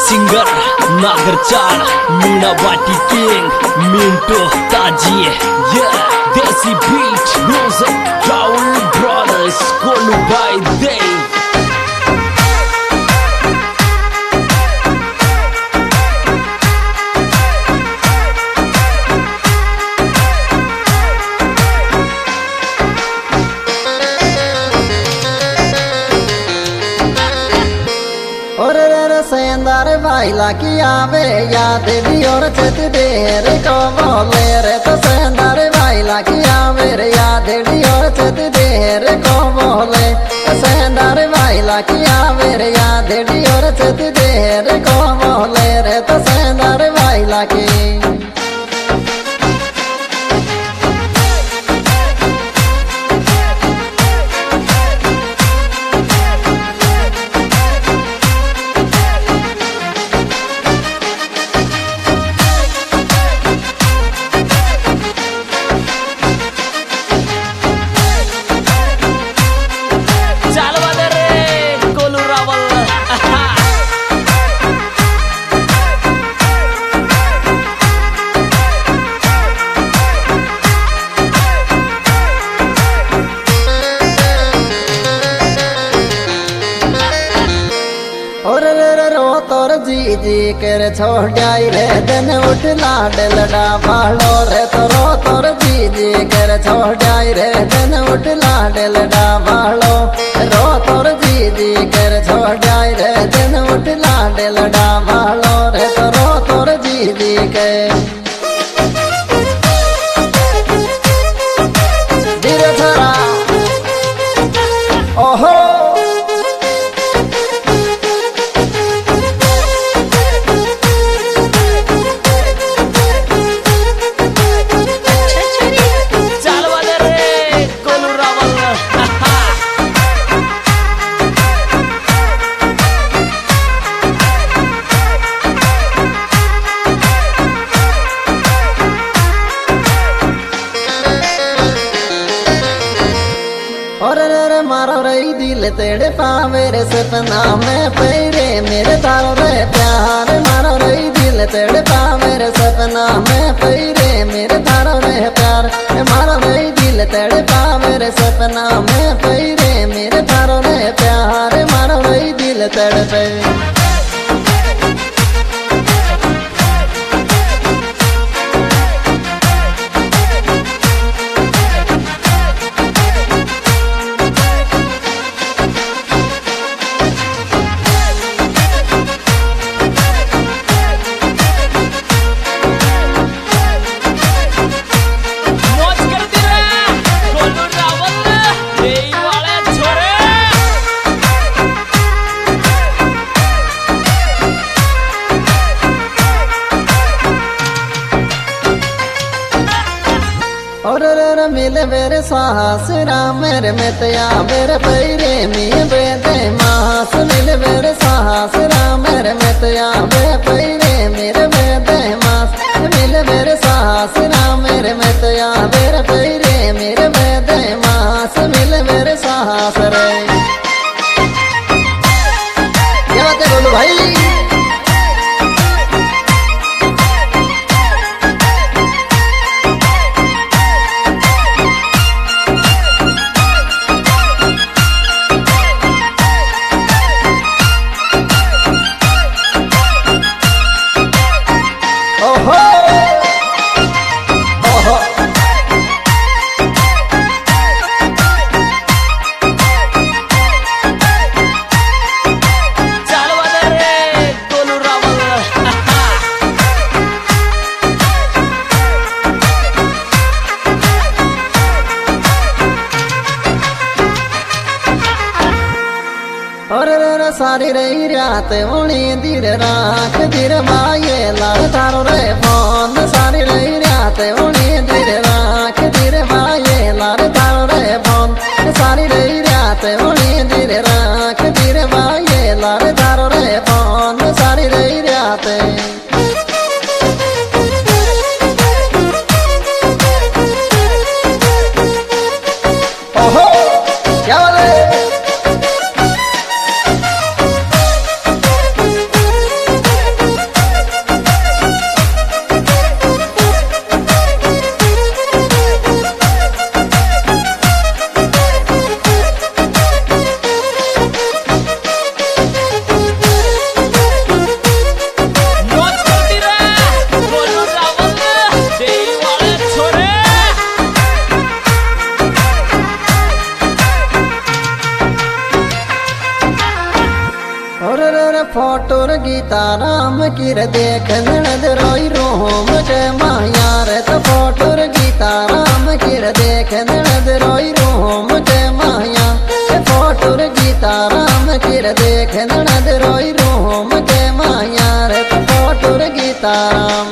singer नागरचाल Meena वाटी king मिंटो ताजी देसी बीट म्यूजिक राहुल ब्रदर्स कोलू भाई देव सेंदार भाईला की आवे याद और चत देर को बोले रे तो सेंदार भाईला की आवे रे याद और चत देर को बोले सेंदार भाईला की आवे रे याद और चत देर को बोले रे तो सेंदार भाईला की जी कर छोड़ाई रे दिन उठ लाड लड़ा भालो रे तोरो तोर जी कर छोड़ाई रे दिन उठ लाड लड़ा भालो रो तोर जी कर छोड़ाई रे दिन उठ लाड लड़ा भालो रे तोरो तोर जी के धीरे छोरा ओहो मारो रही दिल तेरे पावे रे सपना में पैरे मेरे तारो रे प्यार मारो रही दिल तेरे पावे रे सपना में पैरे मेरे तारो रे प्यार मारो रही दिल तेरे पावे रे सपना में पैरे मेरे तारो रे प्यार मारो रही दिल तेरे पे मिले मेरे साहस राम मेरे मितया मेरे पैरे में बेदे मास मिले मेरे साहस राम मेरे मितया मेरे पैरे मेरे बेदे मास मिले मेरे साहस राम मेरे मितया मेरे पैरे मेरे बेदे मास मिले मेरे साहस रे क्या बात है बोलो भाई सारी रही रात उणी धीर राख धीर माये लाल तारो रे फोन सारी रही रात उणी धीर राख धीर माये लाल तारो रे फोन सारी रही रात उणी धीर राख धीर माये लाल तारो रे फोन सारी रही रात ओहो क्या बोले फोटोर गीता राम किर देख ननद रोई रोम के माया रे तो फोटोर गीता राम किर देख ननद रोई रोम के माया फोटोर गीता राम किर देख ननद रोई रोम के माया रे तो फोटोर गीता राम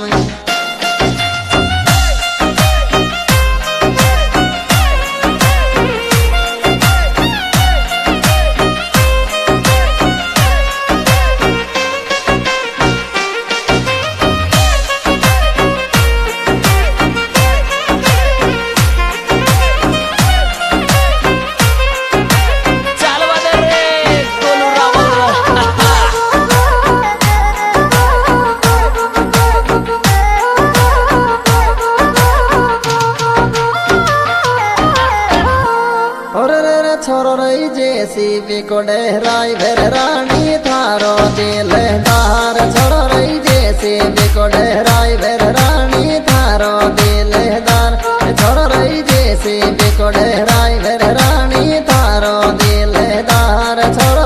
छोरो रही जेसीबी को डहराई भेर रानी थारो दिलदार छोरो रही जेसीबी को डहराई भेर रानी थारो दिलदार छोरो रही जेसीबी को डहराई भेर रानी थारो दिलदार छोरो